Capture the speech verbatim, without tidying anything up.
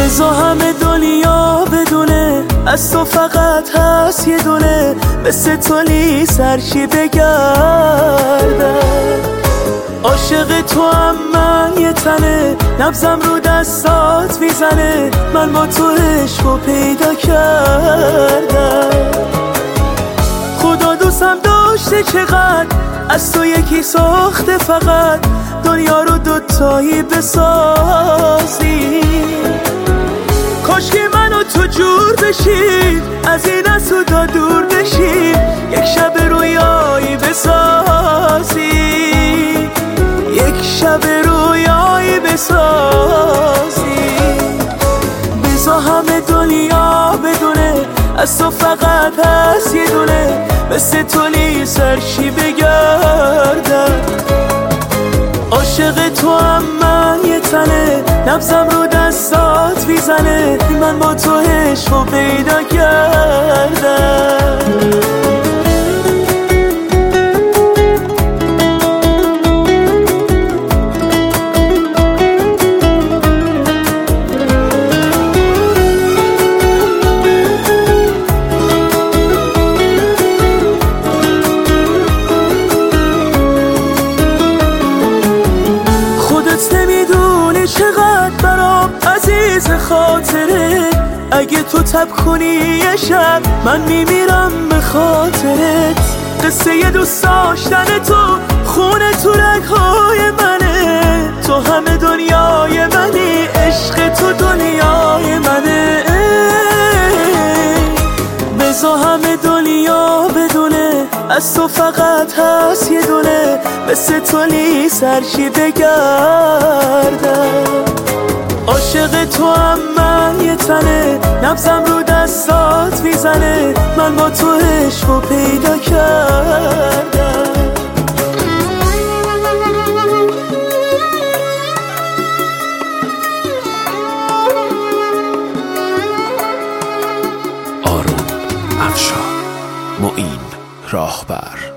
بذار همه دنیا بدونه از تو فقط هست یه دونه، مثل تو لیس هرچی بگردم. عاشق تو هم من یه تنه، نبزم رو دستات میزنه، من با تو عشقو پیدا کردم. خدا دوستم داشته چقدر، از تو یکی ساخته فقط، دنیا رو دوتایی بسازی. کاش که من و تو جور بشیم، از این از تو دا دور بشیم، یک شب رویایی بسازی، یک شب رویایی بسازی. بذار همه دنیا بدونه از تو فقط هست یه دونه، مثل تو لیس هرچی بگردم. عاشق تو هم من یه تنه، نبزم رو دستات میزنه، من با تو عشقو پیدا کردم. نمیدونی چقدر برام عزیز خاطره، اگه تو تب کنی یه شب من میمیرم به خاطرت. قصه یه دوست داشتن تو خونه تو رگهای منه، تو همه دنیای منی، عشق تو دنیای منه. بذار همه دنیا بدونه از تو فقط هست یه دونه، مثل تو لیس هرچی بگردم. عاشق تو هم من یه تنه، نبزم رو دستات میزنه، من با تو عشقو پیدا کردم. آروم افشار، معین راهبر.